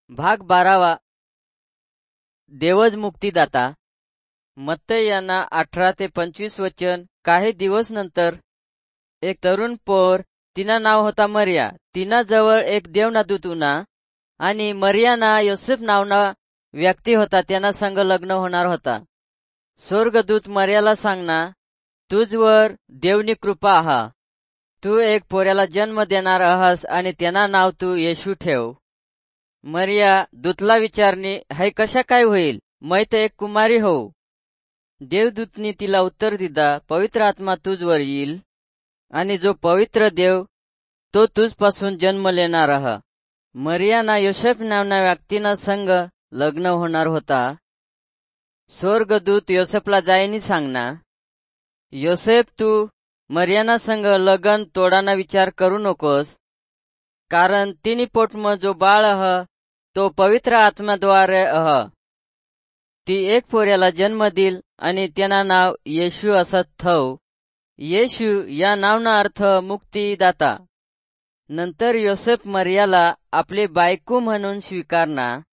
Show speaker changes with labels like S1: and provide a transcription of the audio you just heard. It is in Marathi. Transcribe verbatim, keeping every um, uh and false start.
S1: भाग बारावा. देवज मुक्तीदाता. मत्तई यांना अठरा ते पंचवीस वचन. काही दिवस नंतर एक तरुण पोर, तिना नाव होता मरिया, तिना जवळ एक देवनादूत उना आणि मरियाना योसेफ नावना व्यक्ती होता, त्यांना संग लग्न होणार होता. स्वर्गदूत मरियाला सांगना, तुझवर देवनी कृपा आहा, तू एक पोऱ्याला जन्म देणार आहास आणि त्यांना नाव तू येशू ठेव. मरिया दूतला विचारणी, हाय कशा काय होईल, मै तर एक कुमारी होऊ. देवदूतनी तिला उत्तर दिदा, पवित्र आत्मा तुझवर येईल आणि जो पवित्र देव तो तुझपासून जन्म लेणार आहा. मरियाना योसेफ नावना व्यक्तीना संग लग्न होणार होता. स्वर्गदूत योसेफला जायनी सांगना, योसेफ तू मरियाना संग लगन तोडाना विचार करू नकोस, कारण तिनी पोटम जो बाळ आह तो पवित्र आत्म्याद्वारे आह. ती एक पोऱ्याला जन्म देईल आणि त्यांना नाव येशू असं ठेव. येशू या नावना अर्थ मुक्तीदाता. नंतर योसेफ मरियाला आपली बायको म्हणून स्वीकारना